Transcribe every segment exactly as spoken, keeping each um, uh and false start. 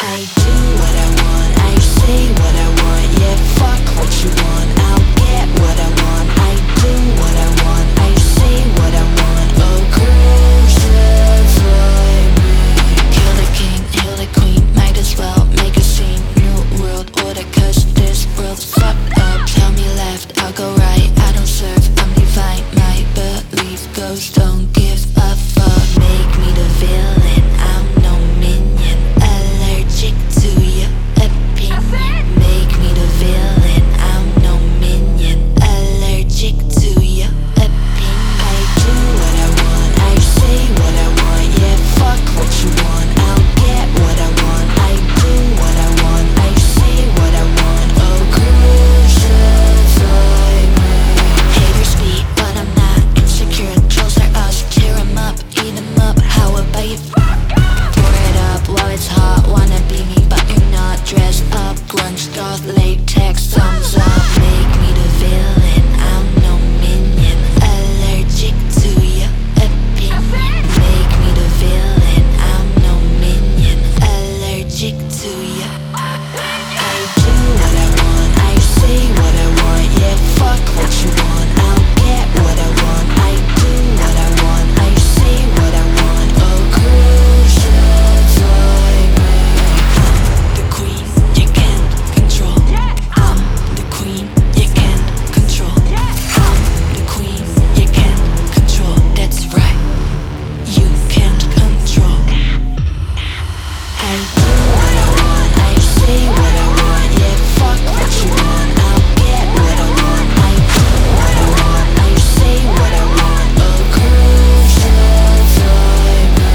I do what I want, I say what I want. Yeah, fuck what you want, I'll get what I want. I do what I want, I say what I want. Oh, crucify me. Kill the king, kill the queen, might as well make a scene. New world order, cause this world's fucked up. Tell me left, I'll go right, I don't serve, I'm divine. My belief goes, don't give a fuck. Make me the villain, I'm no minion. Allergic to your opinion. Make me the villain, I'm no minion. Allergic to your opinion. I do what I want, I say what I want. Yeah, fuck what you want, I'll get what I want. I do what I want, I say what I want. Oh, crucify me. Haters be, but I'm not insecure. Trolls are us, tear 'em up, eat 'em up. How about you? Pour it up while it's hot. Wanna be me, but you're not. Dressed up, grunge, goth, latex, thumbs up. Make me the villain, I'm no minion. Allergic to your opinion. Make me the villain, I'm no minion. Allergic to your. I do what I want, I say what I want. Yeah, fuck what you want, I'll get what I want. I do what I want, I say what I want. Oh, crucify me. I'm the queen, you can't control. I'm the queen, you can't control. I'm the queen, you can't control. That's right, you can't control. I do what I want, I say what I want. Yeah, fuck what you want, I'll get what I want. I do what I want, I say what I want. Oh, crucify me.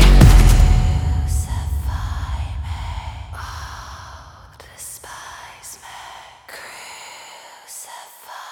Crucify me. Oh, despise me. Crucify